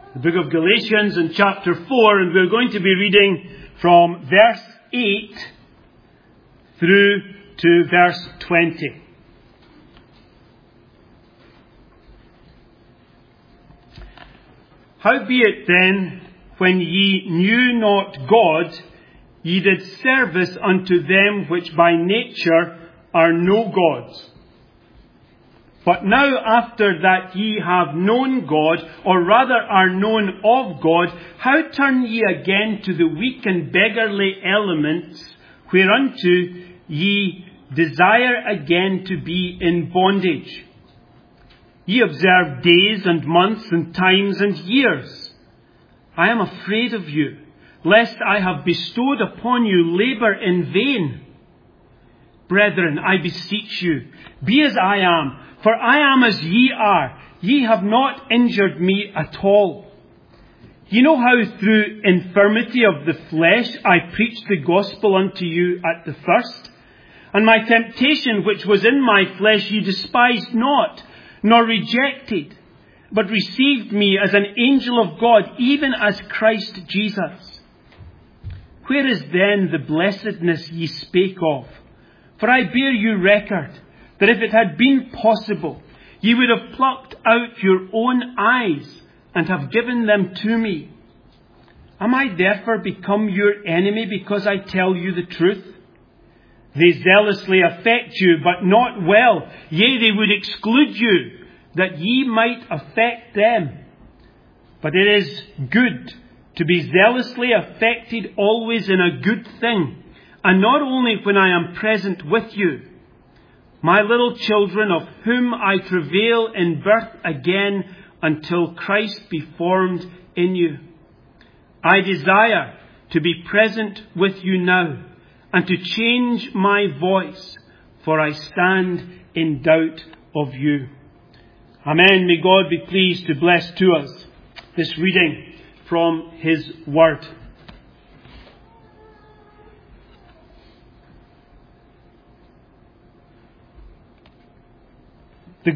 the book of Galatians in chapter 4, and we're going to be reading from verse 8 through to verse 20. Howbeit then, when ye knew not God, ye did service unto them which by nature are no gods. But now after that ye have known God, or rather are known of God, how turn ye again to the weak and beggarly elements, whereunto ye desire again to be in bondage? Ye observe days and months and times and years. I am afraid of you, lest I have bestowed upon you labour in vain. Brethren, I beseech you, be as I am, for I am as ye are. Ye have not injured me at all. Ye know how through infirmity of the flesh I preached the gospel unto you at the first. And my temptation which was in my flesh ye despised not, nor rejected, but received me as an angel of God, even as Christ Jesus. Where is then the blessedness ye spake of? For I bear you record, that if it had been possible, ye would have plucked out your own eyes, and have given them to me. Am I therefore become your enemy, because I tell you the truth? They zealously affect you, but not well. Yea, they would exclude you, that ye might affect them. But it is good to be zealously affected always in a good thing, and not only when I am present with you. My little children, of whom I travail in birth again, until Christ be formed in you. I desire to be present with you now, and to change my voice, for I stand in doubt of you. Amen. May God be pleased to bless to us this reading from His Word. The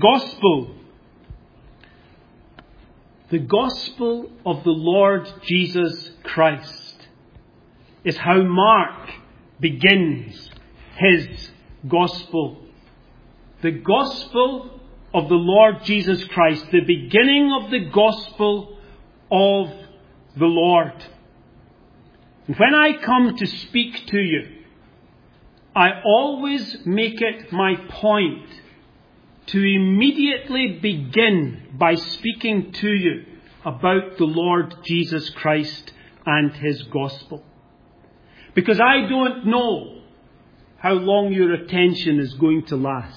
gospel of the Lord Jesus Christ is how Mark begins his gospel. The gospel of the Lord Jesus Christ, the beginning of the gospel of the Lord. And when I come to speak to you, I always make it my point to immediately begin by speaking to you about the Lord Jesus Christ and His gospel. Because I don't know how long your attention is going to last.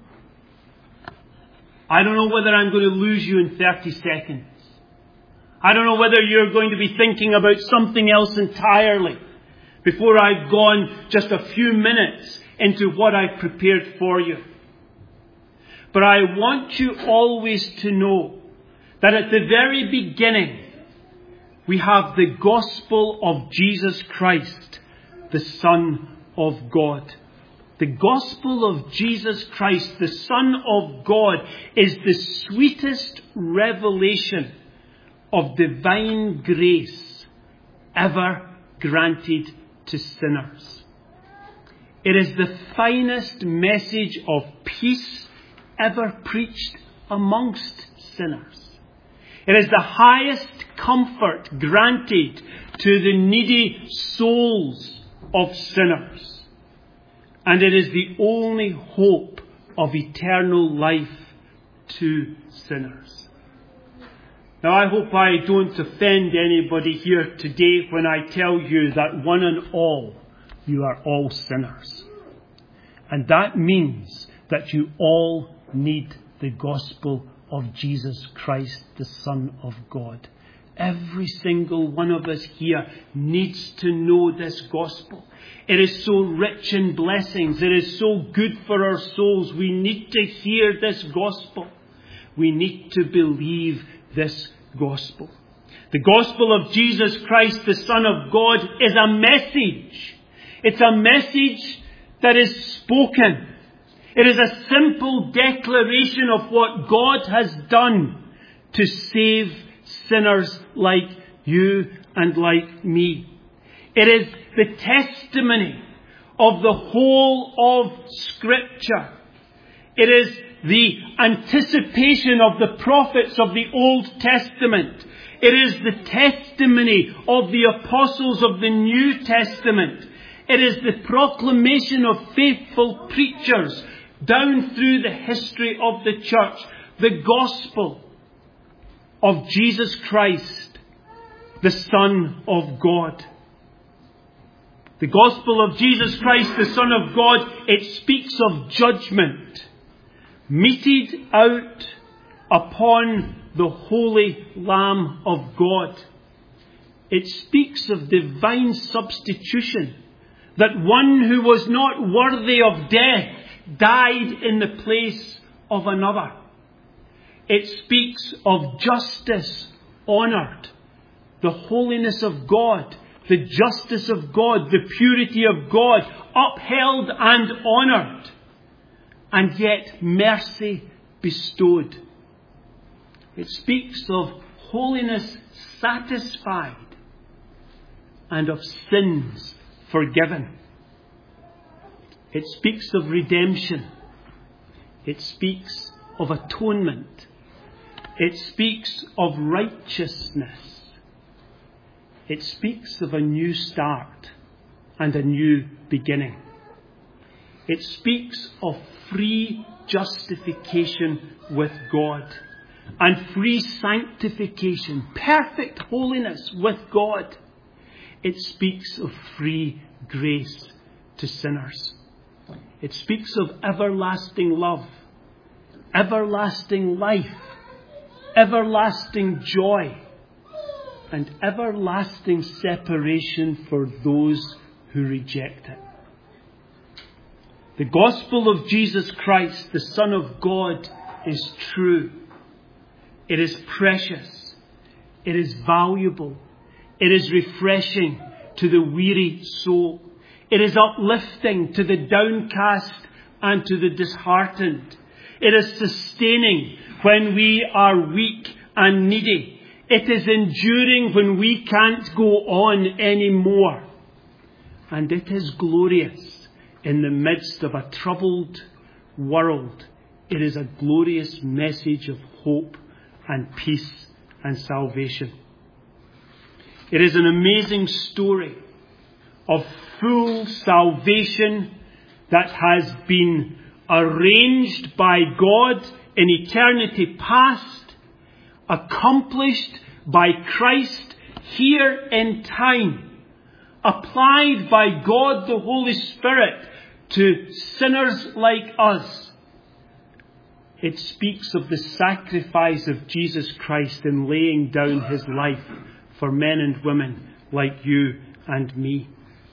I don't know whether I'm going to lose you in 30 seconds. I don't know whether you're going to be thinking about something else entirely before I've gone just a few minutes into what I've prepared for you. But I want you always to know that at the very beginning, we have the gospel of Jesus Christ, the Son of God. The gospel of Jesus Christ, the Son of God, is the sweetest revelation of divine grace ever granted to sinners. It is the finest message of peace ever preached amongst sinners. It is the highest comfort granted to the needy souls of sinners. And it is the only hope of eternal life to sinners. Now, I hope I don't offend anybody here today when I tell you that one and all, you are all sinners. And that means that you all need the gospel of Jesus Christ, the Son of God. Every single one of us here needs to know this gospel. It is so rich in blessings. It is so good for our souls. We need to hear this gospel. We need to believe this gospel. The gospel of Jesus Christ, the Son of God, is a message. It's a message that is spoken. It is a simple declaration of what God has done to save sinners like you and like me. It is the testimony of the whole of Scripture. It is the anticipation of the prophets of the Old Testament. It is the testimony of the apostles of the New Testament. It is the proclamation of faithful preachers down through the history of the church. The gospel of Jesus Christ, the Son of God. The gospel of Jesus Christ, the Son of God, it speaks of judgment meted out upon the Holy Lamb of God. It speaks of divine substitution, that one who was not worthy of death died in the place of another. It speaks of justice honoured, the holiness of God, the justice of God, the purity of God, upheld and honoured, and yet mercy bestowed. It speaks of holiness satisfied and of sins forgiven. It speaks of redemption. It speaks of atonement. It speaks of righteousness. It speaks of a new start and a new beginning. It speaks of free justification with God and free sanctification, perfect holiness with God. It speaks of free grace to sinners. It speaks of everlasting love, everlasting life, everlasting joy, and everlasting separation for those who reject it. The gospel of Jesus Christ, the Son of God, is true. It is precious. It is valuable. It is refreshing to the weary soul. It is uplifting to the downcast and to the disheartened. It is sustaining when we are weak and needy. It is enduring when we can't go on anymore. And it is glorious in the midst of a troubled world. It is a glorious message of hope and peace and salvation. It is an amazing story of full salvation that has been arranged by God in eternity past, accomplished by Christ here in time, applied by God the Holy Spirit to sinners like us. It speaks of the sacrifice of Jesus Christ in laying down his life for men and women like you and me.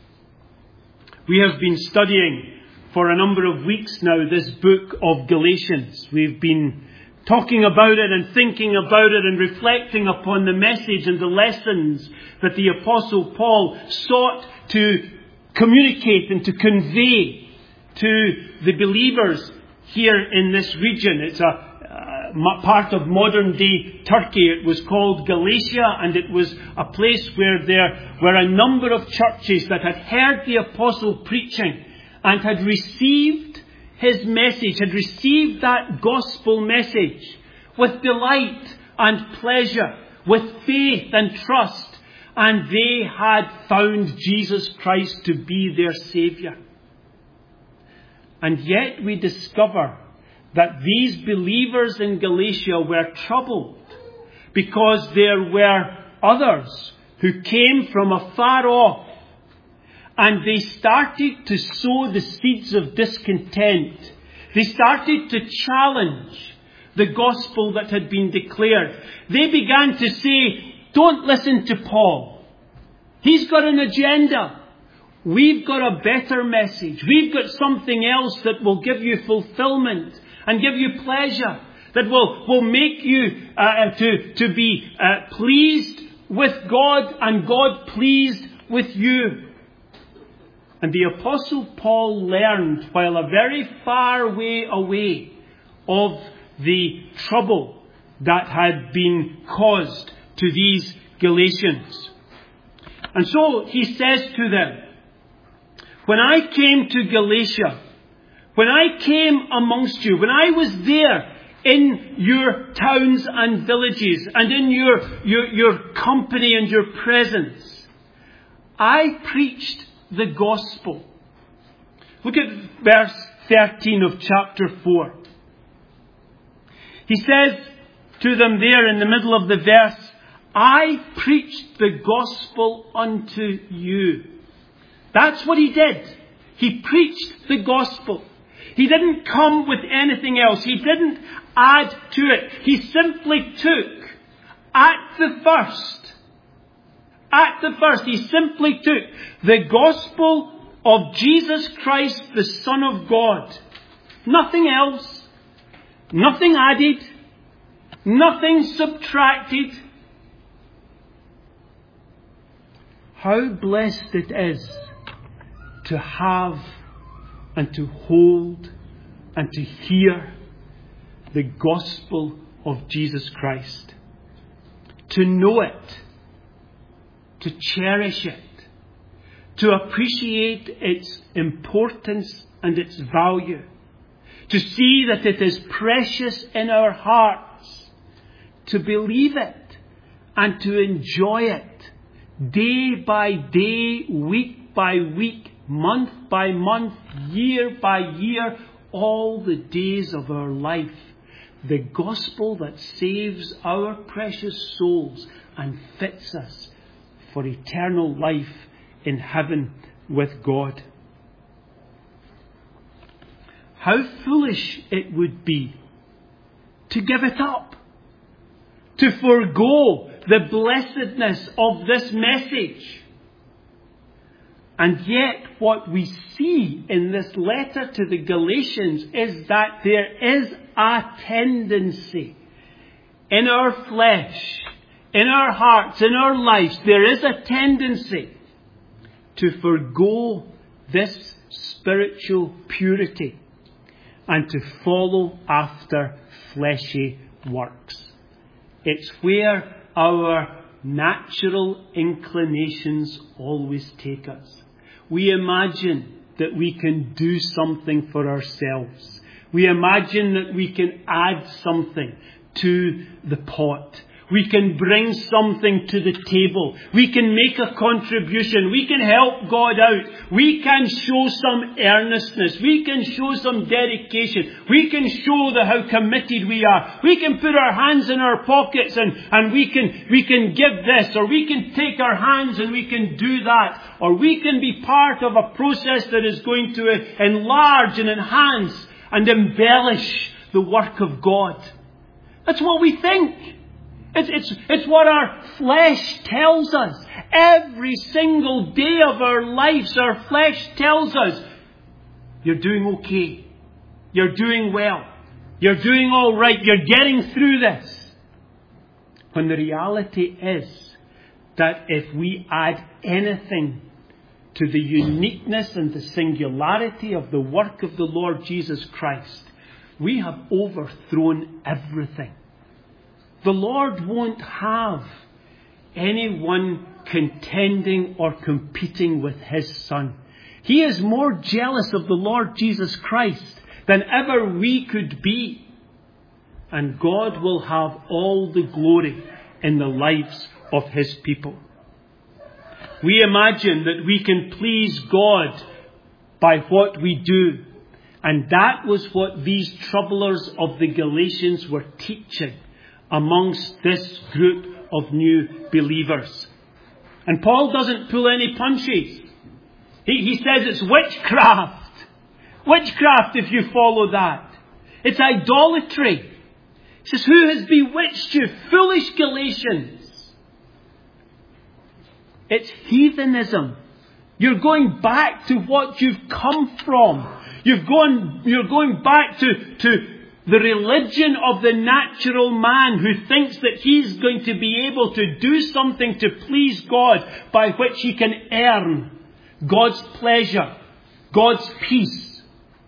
We have been studying for a number of weeks now this book of Galatians. We've been talking about it and thinking about it and reflecting upon the message and the lessons that the Apostle Paul sought to communicate and to convey to the believers here in this region. It's a part of modern day Turkey. It was called Galatia, and it was a place where there were a number of churches that had heard the apostle preaching and had received his message, had received that gospel message with delight and pleasure, with faith and trust, and they had found Jesus Christ to be their Saviour. And yet we discover that these believers in Galatia were troubled because there were others who came from afar off, and they started to sow the seeds of discontent. They started to challenge the gospel that had been declared. They began to say, don't listen to Paul. He's got an agenda. We've got a better message. We've got something else that will give you fulfillment and give you pleasure, that will make you to be pleased with God and God pleased with you. And the Apostle Paul learned, while a very far way away, of the trouble that had been caused to these Galatians. And so he says to them, when I came to Galatia, when I came amongst you, when I was there in your towns and villages and in your company and your presence, I preached the gospel. Look at verse 13 of chapter 4. He says to them there in the middle of the verse, I preached the gospel unto you. That's what he did. He preached the gospel. He didn't come with anything else. He didn't add to it. He simply took at the first, he simply took the gospel of Jesus Christ, the Son of God. Nothing else. Nothing added. Nothing subtracted. How blessed it is to have and to hold and to hear the gospel of Jesus Christ. To know it. To cherish it. To appreciate its importance and its value. To see that it is precious in our hearts. To believe it and to enjoy it. Day by day, week by week, month by month, year by year, all the days of our life. The gospel that saves our precious souls and fits us for eternal life in heaven with God. How foolish it would be to give it up, to forego the blessedness of this message. And yet what we see in this letter to the Galatians is that there is a tendency in our flesh, in our hearts, in our lives, there is a tendency to forego this spiritual purity and to follow after fleshy works. It's where our natural inclinations always take us. We imagine that we can do something for ourselves. We imagine that we can add something to the pot. We can bring something to the table. We can make a contribution. We can help God out. We can show some earnestness. We can show some dedication. We can show how committed we are. We can put our hands in our pockets and we can give this, or we can take our hands and we can do that, or we can be part of a process that is going to enlarge and enhance and embellish the work of God. That's what we think. It's what our flesh tells us. Every single day of our lives, our flesh tells us, you're doing okay. You're doing well. You're doing all right. You're getting through this. When the reality is that if we add anything to the uniqueness and the singularity of the work of the Lord Jesus Christ, we have overthrown everything. The Lord won't have anyone contending or competing with His Son. He is more jealous of the Lord Jesus Christ than ever we could be. And God will have all the glory in the lives of His people. We imagine that we can please God by what we do. And that was what these troublers of the Galatians were teaching amongst this group of new believers. And Paul doesn't pull any punches. He says it's witchcraft. Witchcraft, if you follow that. It's idolatry. He says, who has bewitched you? Foolish Galatians. It's heathenism. You're going back to what you've come from. You're going back to the religion of the natural man who thinks that he's going to be able to do something to please God by which he can earn God's pleasure, God's peace,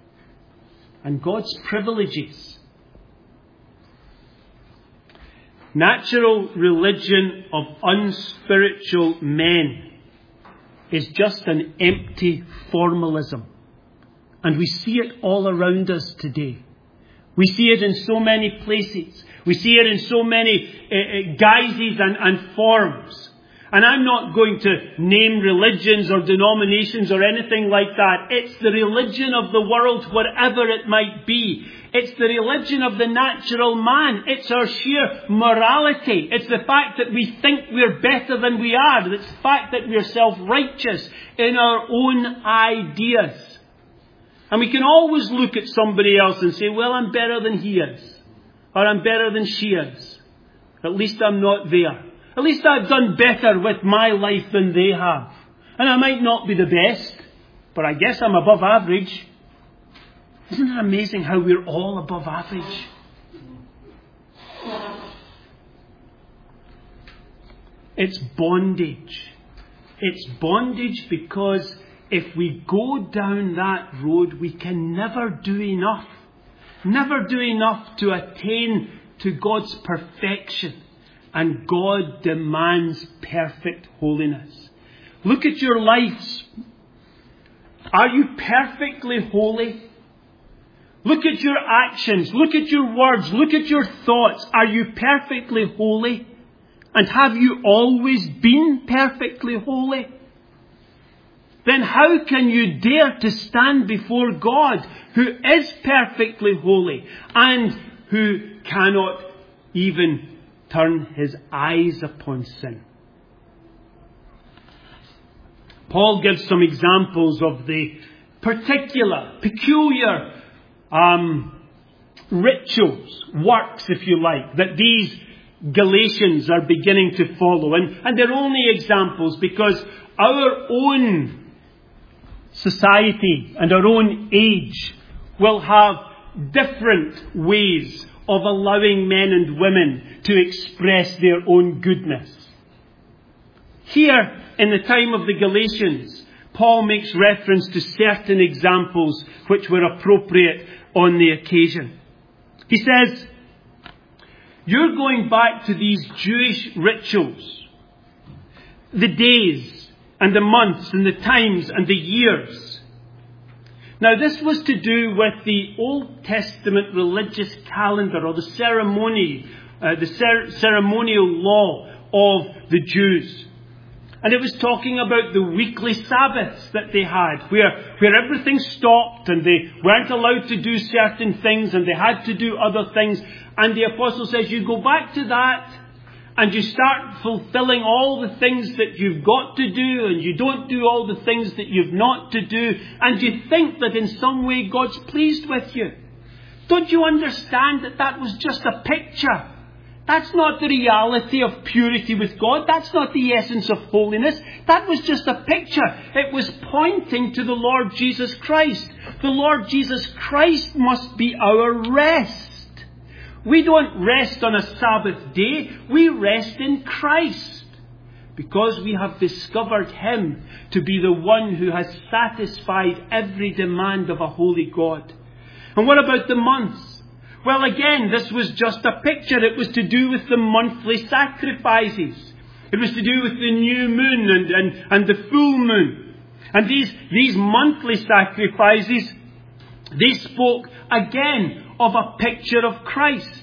and God's privileges. Natural religion of unspiritual men is just an empty formalism. And we see it all around us today. We see it in so many places. We see it in so many guises and forms. And I'm not going to name religions or denominations or anything like that. It's the religion of the world, whatever it might be. It's the religion of the natural man. It's our sheer morality. It's the fact that we think we're better than we are. It's the fact that we're self-righteous in our own ideas. And we can always look at somebody else and say, well, I'm better than he is. Or I'm better than she is. At least I'm not there. At least I've done better with my life than they have. And I might not be the best, but I guess I'm above average. Isn't it amazing how we're all above average? It's bondage. It's bondage because if we go down that road, we can never do enough. Never do enough to attain to God's perfection. And God demands perfect holiness. Look at your lives. Are you perfectly holy? Look at your actions. Look at your words. Look at your thoughts. Are you perfectly holy? And have you always been perfectly holy? Then how can you dare to stand before God, who is perfectly holy and who cannot even turn his eyes upon sin? Paul gives some examples of the peculiar rituals, works, if you like, that these Galatians are beginning to follow. And they're only examples because our own society and our own age will have different ways of allowing men and women to express their own goodness. Here, in the time of the Galatians, Paul makes reference to certain examples which were appropriate on the occasion. He says, you're going back to these Jewish rituals, the days and the months and the times and the years. Now this was to do with the Old Testament religious calendar or the ceremonial law of the Jews. And it was talking about the weekly Sabbaths that they had, where everything stopped and they weren't allowed to do certain things and they had to do other things. And the apostle says, you go back to that and you start fulfilling all the things that you've got to do and you don't do all the things that you've not to do. And you think that in some way God's pleased with you. Don't you understand that that was just a picture? That's not the reality of purity with God. That's not the essence of holiness. That was just a picture. It was pointing to the Lord Jesus Christ. The Lord Jesus Christ must be our rest. We don't rest on a Sabbath day. We rest in Christ. Because we have discovered Him to be the one who has satisfied every demand of a holy God. And what about the months? Well, again, this was just a picture. It was to do with the monthly sacrifices. It was to do with the new moon and the full moon. And these monthly sacrifices, they spoke again of a picture of Christ.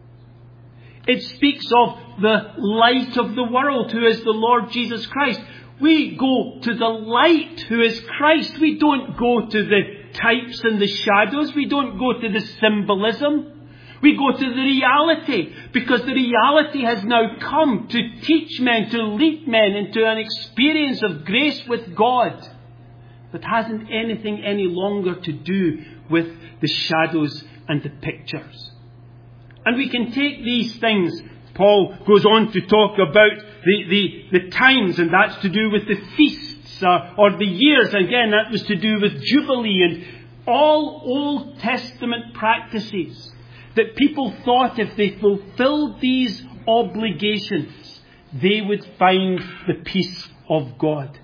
It speaks of the light of the world, who is the Lord Jesus Christ. We go to the light, who is Christ. We don't go to the types and the shadows. We don't go to the symbolism. We go to the reality, because the reality has now come to teach men, to lead men into an experience of grace with God that hasn't anything any longer to do with the shadows and the pictures. And we can take these things. Paul goes on to talk about the times, and that's to do with the feasts or the years. Again, that was to do with Jubilee and all Old Testament practices that people thought if they fulfilled these obligations, they would find the peace of God.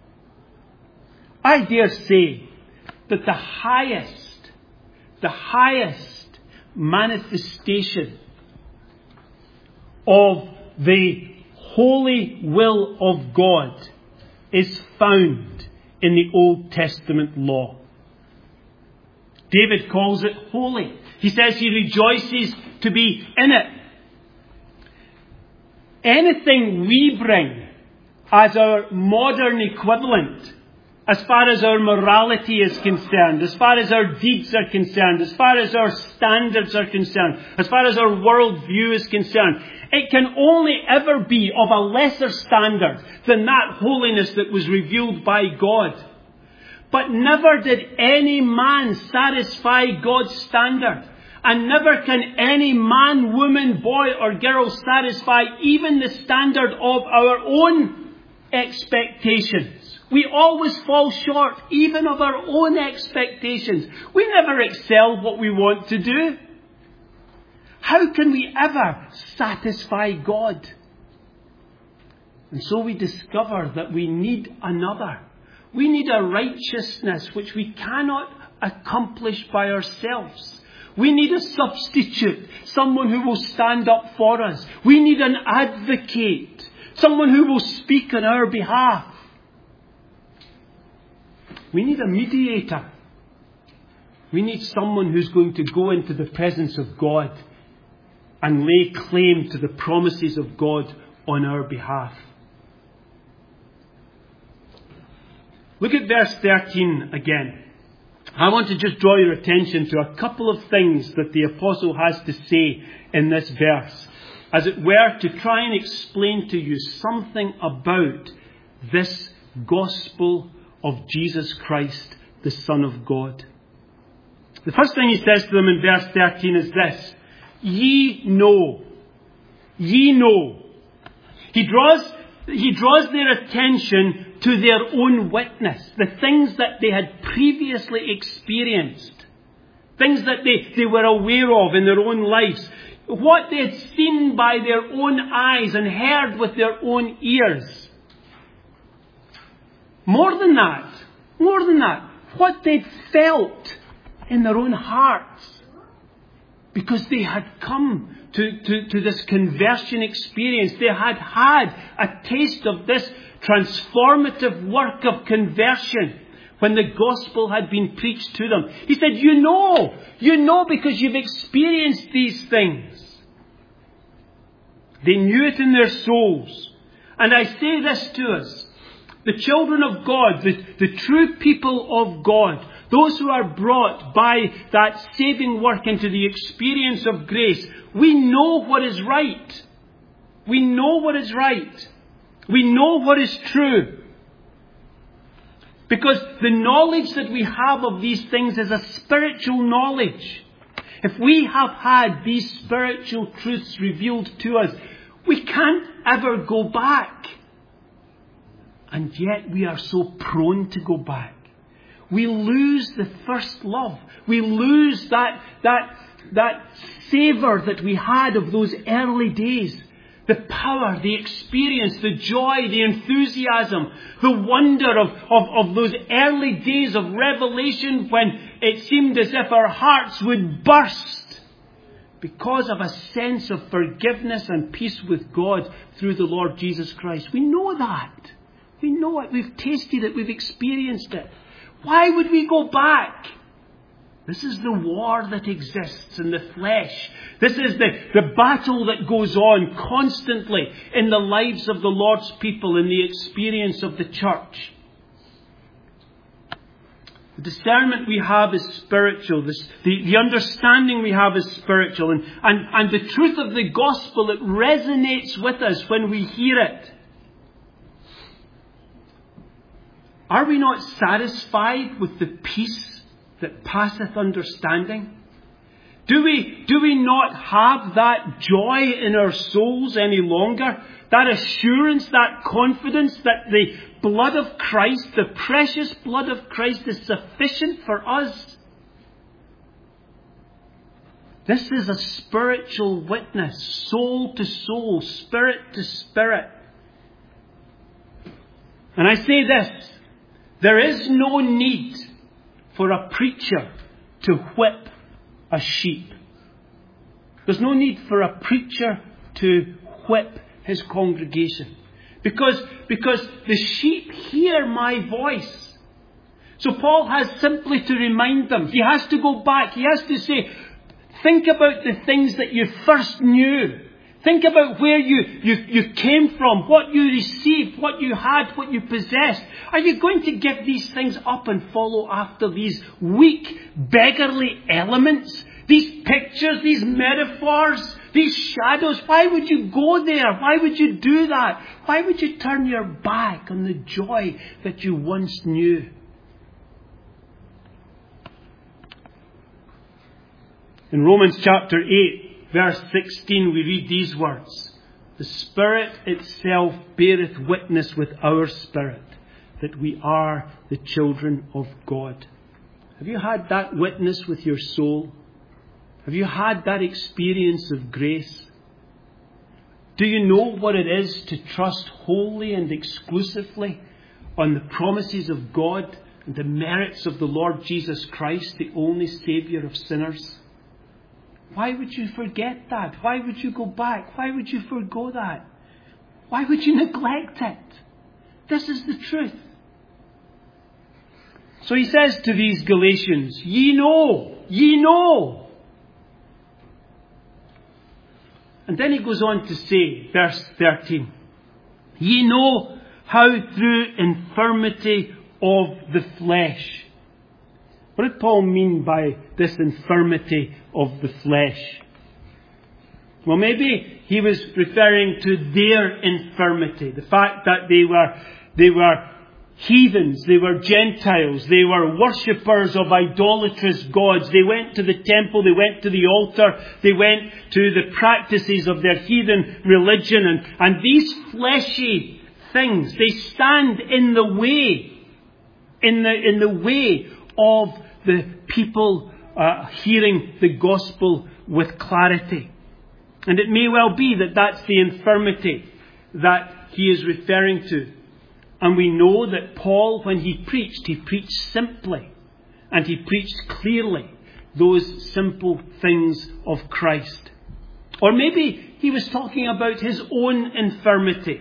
I dare say that the highest manifestation of the holy will of God is found in the Old Testament law. David calls it holy. He says he rejoices to be in it. Anything we bring as our modern equivalent, as far as our morality is concerned, as far as our deeds are concerned, as far as our standards are concerned, as far as our worldview is concerned, it can only ever be of a lesser standard than that holiness that was revealed by God. But never did any man satisfy God's standard. And never can any man, woman, boy or girl satisfy even the standard of our own expectations. We always fall short even of our own expectations. We never excel what we want to do. How can we ever satisfy God? And so we discover that we need another. We need a righteousness which we cannot accomplish by ourselves. We need a substitute, someone who will stand up for us. We need an advocate, someone who will speak on our behalf. We need a mediator. We need someone who's going to go into the presence of God and lay claim to the promises of God on our behalf. Look at verse 13 again. I want to just draw your attention to a couple of things that the apostle has to say in this verse, as it were, to try and explain to you something about this gospel of Jesus Christ, the Son of God. The first thing he says to them in verse 13 is this: ye know. Ye know. He draws their attention to their own witness, the things that they had previously experienced, things that they were aware of in their own lives, what they had seen by their own eyes and heard with their own ears. More than that, what they'd felt in their own hearts, because they had come to this conversion experience. They had had a taste of this transformative work of conversion when the gospel had been preached to them. He said, you know because you've experienced these things. They knew it in their souls. And I say this to us, the children of God, the true people of God, those who are brought by that saving work into the experience of grace, we know what is right. We know what is right. We know what is true. Because the knowledge that we have of these things is a spiritual knowledge. If we have had these spiritual truths revealed to us, we can't ever go back. And yet we are so prone to go back. We lose the first love. We lose that savour that we had of those early days. The power, the experience, the joy, the enthusiasm, the wonder of those early days of revelation when it seemed as if our hearts would burst because of a sense of forgiveness and peace with God through the Lord Jesus Christ. We know that. We know it. We've tasted it. We've experienced it. Why would we go back? This is the war that exists in the flesh. This is the battle that goes on constantly in the lives of the Lord's people, in the experience of the church. The discernment we have is spiritual. The understanding we have is spiritual. And the truth of the gospel, it resonates with us when we hear it. Are we not satisfied with the peace that passeth understanding? Do we not have that joy in our souls any longer? That assurance, that confidence that the blood of Christ, the precious blood of Christ, is sufficient for us? This is a spiritual witness, soul to soul, spirit to spirit. And I say this: there is no need for a preacher to whip a sheep. There's no need for a preacher to whip his congregation. Because the sheep hear my voice. So Paul has simply to remind them. He has to go back. He has to say, think about the things that you first knew. Think about where you came from, what you received, what you had, what you possessed. Are you going to give these things up and follow after these weak, beggarly elements? These pictures, these metaphors, these shadows? Why would you go there? Why would you do that? Why would you turn your back on the joy that you once knew? In Romans chapter 8, verse 16, we read these words. The Spirit itself beareth witness with our spirit that we are the children of God. Have you had that witness with your soul? Have you had that experience of grace? Do you know what it is to trust wholly and exclusively on the promises of God and the merits of the Lord Jesus Christ, the only Saviour of sinners? Why would you forget that? Why would you go back? Why would you forgo that? Why would you neglect it? This is the truth. So he says to these Galatians, ye know. And then he goes on to say, verse 13, ye know how through infirmity of the flesh. What did Paul mean by this infirmity of the flesh? Well, maybe he was referring to their infirmity. The fact that they were heathens, they were Gentiles, they were worshippers of idolatrous gods. They went to the temple, they went to the altar, they went to the practices of their heathen religion. And these fleshy things, they stand in the way, in the way of the people hearing the gospel with clarity. And it may well be that that's the infirmity that he is referring to. And we know that Paul, when he preached simply. And he preached clearly those simple things of Christ. Or maybe he was talking about his own infirmity.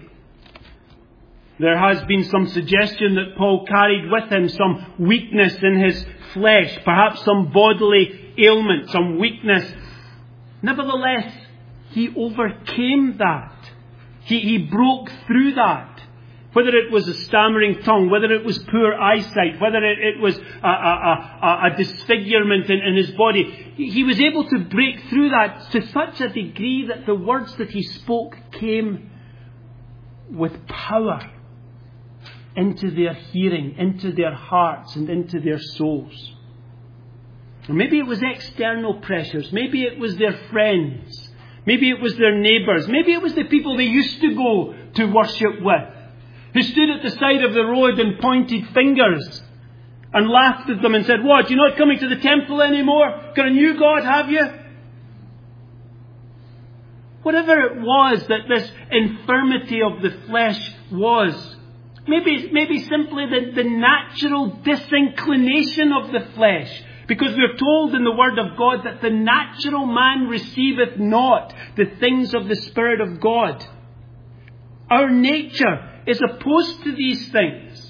There has been some suggestion that Paul carried with him some weakness in his flesh, perhaps some bodily ailment, some weakness. Nevertheless, he overcame that. He broke through that. Whether it was a stammering tongue, whether it was poor eyesight, whether it was a disfigurement in his body, he was able to break through that to such a degree that the words that he spoke came with power into their hearing, into their hearts and into their souls. Or maybe it was external pressures. Maybe it was their friends. Maybe it was their neighbours. Maybe it was the people they used to go to worship with, who stood at the side of the road and pointed fingers and laughed at them and said, what, you're not coming to the temple anymore? Got a new God, have you? Whatever it was that this infirmity of the flesh was, maybe simply the natural disinclination of the flesh. Because we are told in the Word of God that the natural man receiveth not the things of the Spirit of God. Our nature is opposed to these things.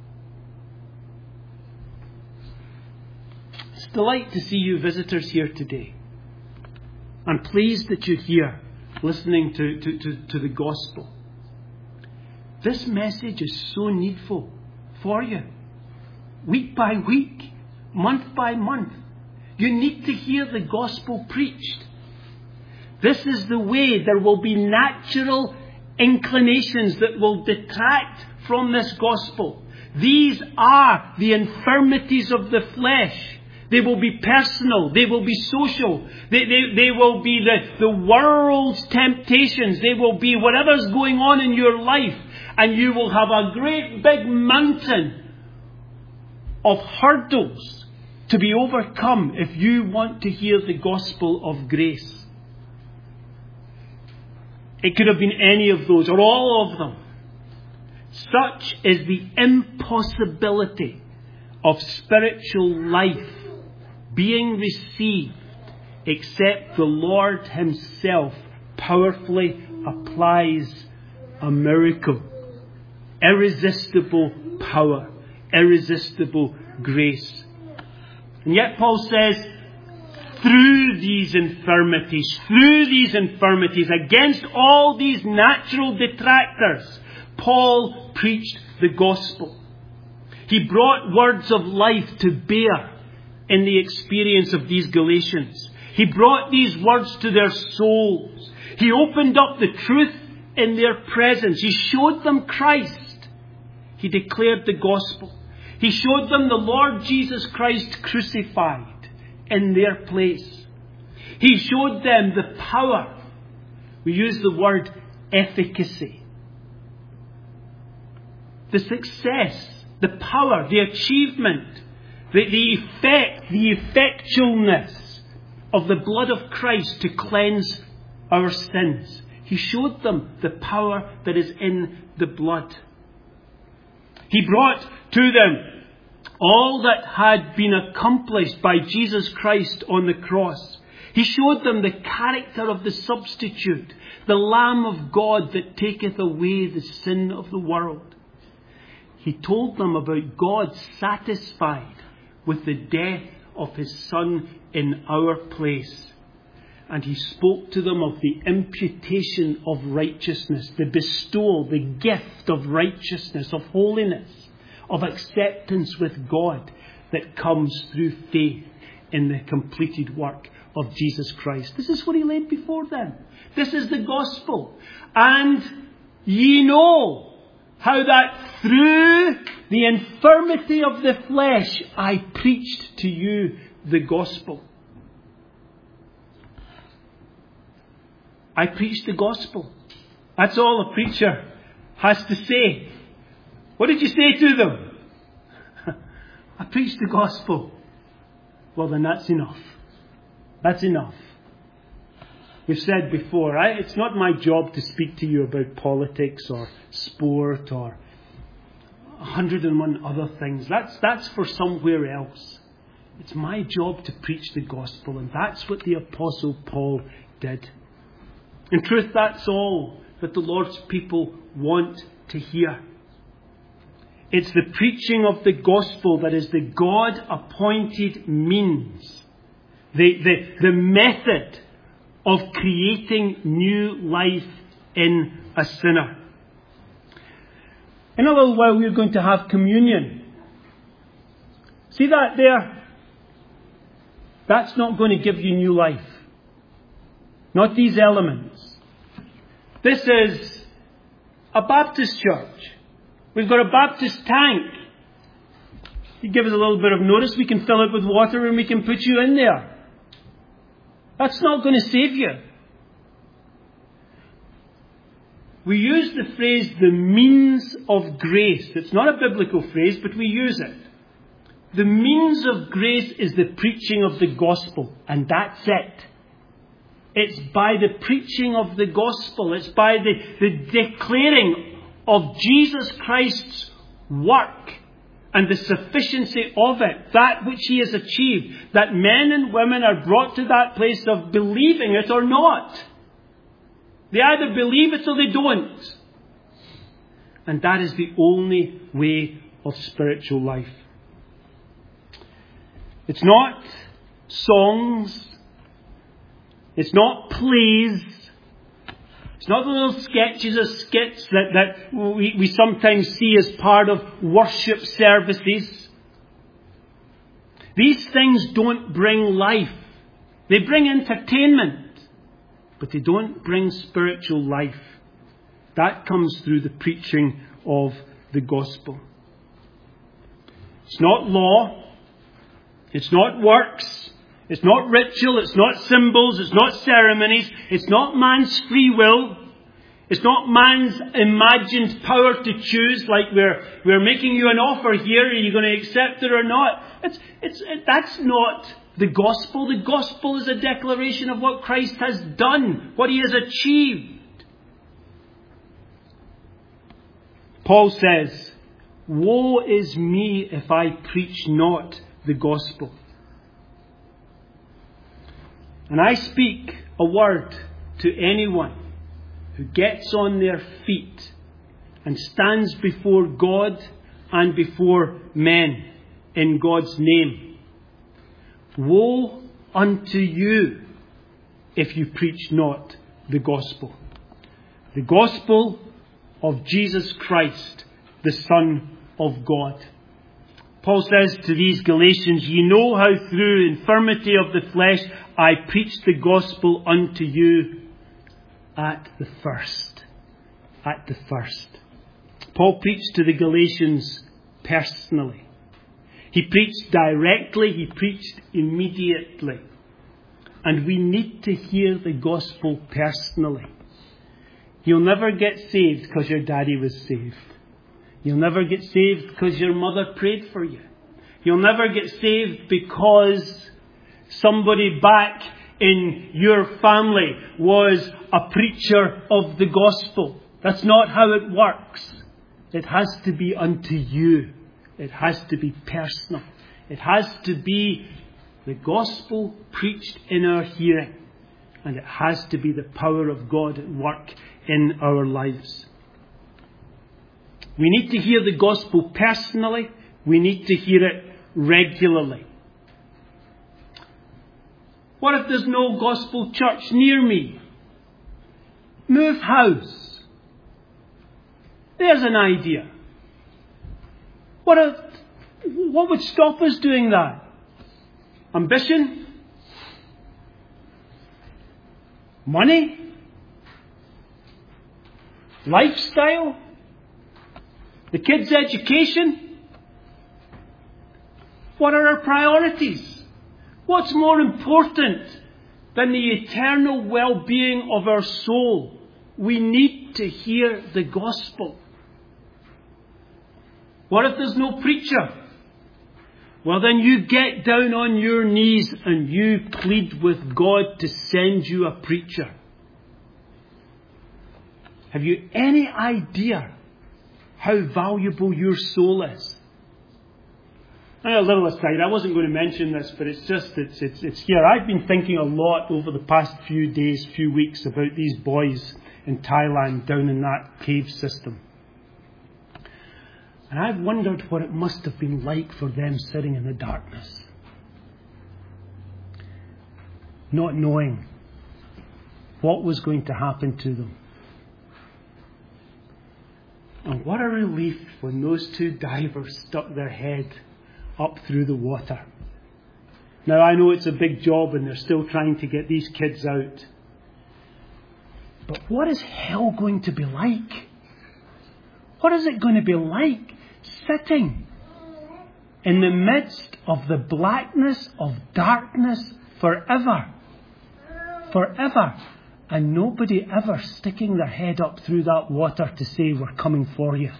It's a delight to see you visitors here today. I'm pleased that you're here listening to the gospel. This message is so needful for you. Week by week, month by month. You need to hear the gospel preached. This is the way. There will be natural inclinations that will detract from this gospel. These are the infirmities of the flesh. They will be personal. They will be social. They will be the world's temptations. They will be whatever's going on in your life. And you will have a great big mountain of hurdles to be overcome if you want to hear the gospel of grace. It could have been any of those or all of them. Such is the impossibility of spiritual life being received except the Lord Himself powerfully applies a miracle. Irresistible power. Irresistible grace. And yet Paul says, through these infirmities, against all these natural detractors, Paul preached the gospel. He brought words of life to bear in the experience of these Galatians. He brought these words to their souls. He opened up the truth in their presence. He showed them Christ. He declared the gospel. He showed them the Lord Jesus Christ crucified in their place. He showed them the power. We use the word efficacy. The success, the power, the achievement, the effect, the effectualness of the blood of Christ to cleanse our sins. He showed them the power that is in the blood. He brought to them all that had been accomplished by Jesus Christ on the cross. He showed them the character of the substitute, the Lamb of God that taketh away the sin of the world. He told them about God satisfied with the death of His Son in our place. And He spoke to them of the imputation of righteousness, the bestowal, the gift of righteousness, of holiness, of acceptance with God that comes through faith in the completed work of Jesus Christ. This is what He laid before them. This is the gospel. And ye know how that through the infirmity of the flesh I preached to you the gospel. I preached the gospel. That's all a preacher has to say. What did you say to them? I preached the gospel. Well, then that's enough. That's enough. We've said before, it's not my job to speak to you about politics or sport or 101 other things. That's for somewhere else. It's my job to preach the gospel, and that's what the Apostle Paul did. In truth, that's all that the Lord's people want to hear. It's the preaching of the gospel that is the God-appointed means, the method of creating new life in a sinner. In a little while we're going to have communion. See that there? That's not going to give you new life. Not these elements. This is a Baptist church. We've got a Baptist tank. You give us a little bit of notice, we can fill it with water and we can put you in there. That's not going to save you. We use the phrase, the means of grace. It's not a biblical phrase, but we use it. The means of grace is the preaching of the gospel, and that's it. It's by the preaching of the gospel. It's by the declaring of Jesus Christ's work and the sufficiency of it, that which He has achieved, that men and women are brought to that place of believing it or not. They either believe it or they don't. And that is the only way of spiritual life. It's not songs. It's not plays. It's not the little sketches or skits that we sometimes see as part of worship services. These things don't bring life. They bring entertainment, but they don't bring spiritual life. That comes through the preaching of the gospel. It's not law. It's not works. It's not ritual. It's not symbols. It's not ceremonies. It's not man's free will. It's not man's imagined power to choose, like we're making you an offer here. Are you going to accept it or not? That's not the gospel. The gospel is a declaration of what Christ has done, what He has achieved. Paul says, "Woe is me if I preach not the gospel. And I speak a word to anyone who gets on their feet and stands before God and before men in God's name. Woe unto you if you preach not the gospel. The gospel of Jesus Christ, the Son of God. Paul says to these Galatians, ye know how through infirmity of the flesh I preached the gospel unto you at the first. At the first. Paul preached to the Galatians personally. He preached directly, he preached immediately. And we need to hear the gospel personally. You'll never get saved because your daddy was saved. You'll never get saved because your mother prayed for you. You'll never get saved because somebody back in your family was a preacher of the gospel. That's not how it works. It has to be unto you. It has to be personal. It has to be the gospel preached in our hearing. And it has to be the power of God at work in our lives. We need to hear the gospel personally. We need to hear it regularly. What if there's no gospel church near me? Move house. There's an idea. What would stop us doing that? Ambition? Money? Lifestyle? The kids' education? What are our priorities? What's more important than the eternal well-being of our soul? We need to hear the gospel. What if there's no preacher? Well, then you get down on your knees and you plead with God to send you a preacher. Have you any idea how valuable your soul is? A little aside, I wasn't going to mention this, but it's here. I've been thinking a lot over the past few days, few weeks about these boys in Thailand down in that cave system. And I've wondered what it must have been like for them sitting in the darkness. Not knowing what was going to happen to them. And what a relief when those two divers stuck their head up through the water. Now I know it's a big job and they're still trying to get these kids out. But what is hell going to be like? What is it going to be like sitting in the midst of the blackness of darkness forever? Forever. And nobody ever sticking their head up through that water to say, we're coming for you.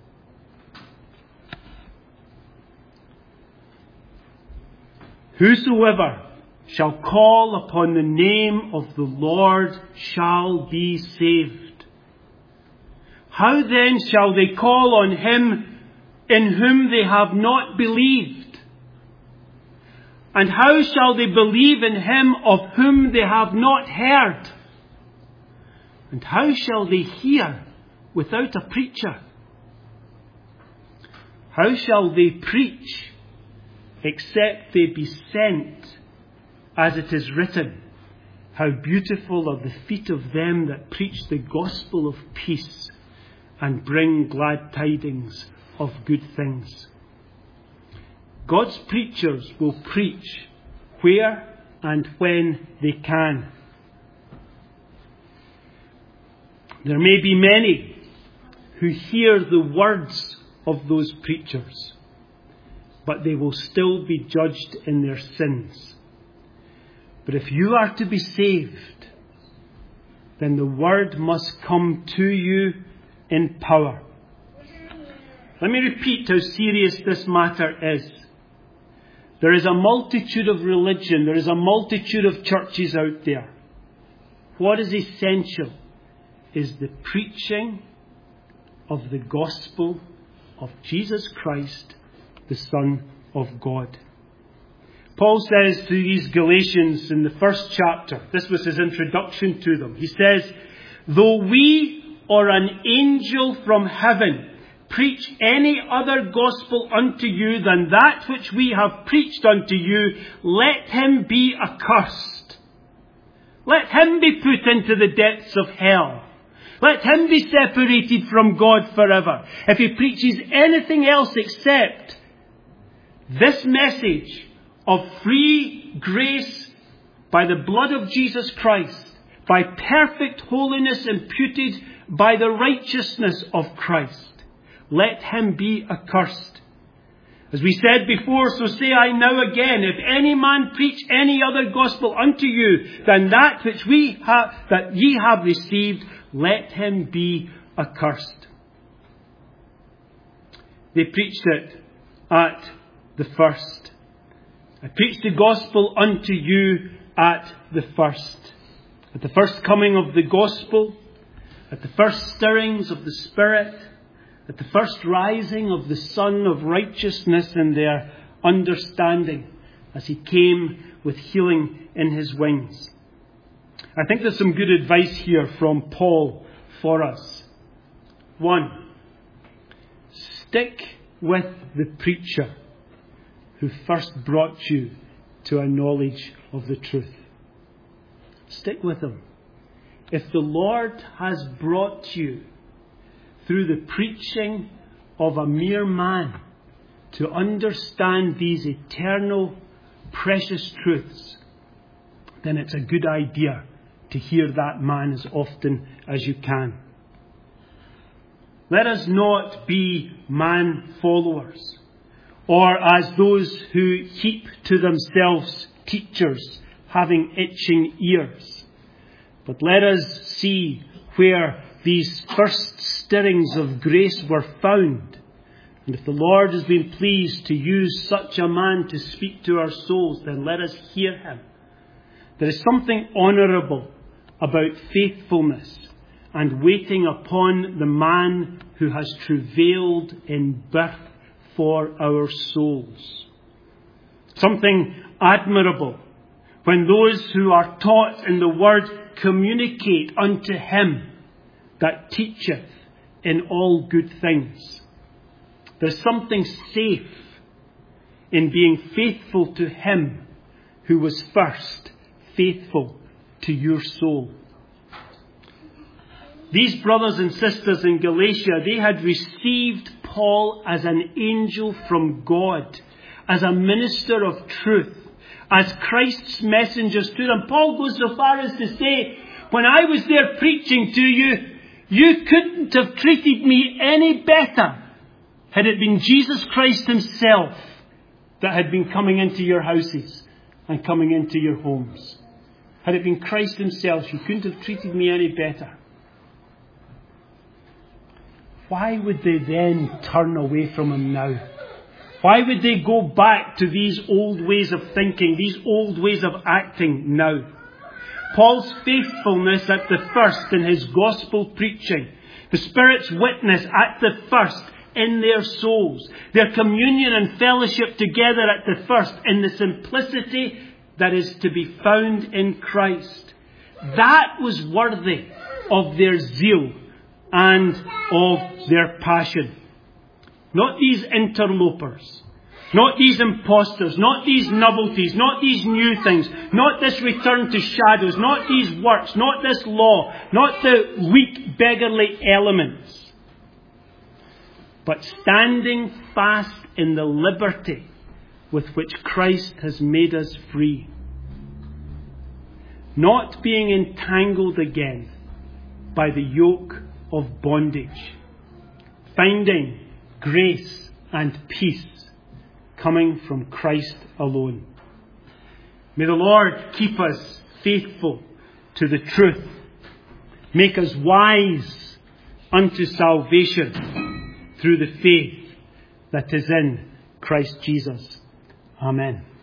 Whosoever shall call upon the name of the Lord shall be saved. How then shall they call on him in whom they have not believed? And how shall they believe in him of whom they have not heard? And how shall they hear without a preacher? How shall they preach except they be sent? As it is written, how beautiful are the feet of them that preach the gospel of peace and bring glad tidings of good things. God's preachers will preach where and when they can. There may be many who hear the words of those preachers, but they will still be judged in their sins. But if you are to be saved, then the word must come to you in power. Let me repeat how serious this matter is. There is a multitude of religion. There is a multitude of churches out there. What is essential is the preaching of the gospel of Jesus Christ, the Son of God. Paul says to these Galatians in the first chapter, this was his introduction to them. He says, though we or an angel from heaven preach any other gospel unto you than that which we have preached unto you, let him be accursed. Let him be put into the depths of hell. Let him be separated from God forever. If he preaches anything else except this message of free grace by the blood of Jesus Christ, by perfect holiness imputed by the righteousness of Christ, let him be accursed. As we said before, so say I now again, if any man preach any other gospel unto you than that which that ye have received, let him be accursed. They preached it at the first. I preached the gospel unto you at the first. At the first coming of the gospel, at the first stirrings of the Spirit, at the first rising of the Son of righteousness in their understanding as he came with healing in his wings. I think there's some good advice here from Paul for us. 1. Stick with the preacher who first brought you to a knowledge of the truth. Stick with him. If the Lord has brought you through the preaching of a mere man to understand these eternal, precious truths, then it's a good idea to hear that man as often as you can. Let us not be man followers, or as those who heap to themselves teachers having itching ears. But let us see where these first stirrings of grace were found. And if the Lord has been pleased to use such a man to speak to our souls, then let us hear him. There is something honourable about faithfulness and waiting upon the man who has travailed in birth for our souls. Something admirable when those who are taught in the word communicate unto him that teacheth in all good things. There's something safe in being faithful to him who was first faithful to your soul. These brothers and sisters in Galatia, they had received Paul as an angel from God, as a minister of truth, as Christ's messengers to them. Paul goes so far as to say, when I was there preaching to you, you couldn't have treated me any better had it been Jesus Christ himself that had been coming into your houses and coming into your homes. Had it been Christ himself, you couldn't have treated me any better. Why would they then turn away from him now? Why would they go back to these old ways of thinking, these old ways of acting now? Paul's faithfulness at the first in his gospel preaching, the Spirit's witness at the first in their souls, their communion and fellowship together at the first in the simplicity that is to be found in Christ. That was worthy of their zeal and of their passion. Not these interlopers, not these impostors, not these novelties, not these new things, not this return to shadows, not these works, not this law, not the weak beggarly elements, but standing fast in the liberty with which Christ has made us free. Not being entangled again by the yoke of bondage. Finding grace and peace coming from Christ alone. May the Lord keep us faithful to the truth. Make us wise unto salvation through the faith that is in Christ Jesus. Amen.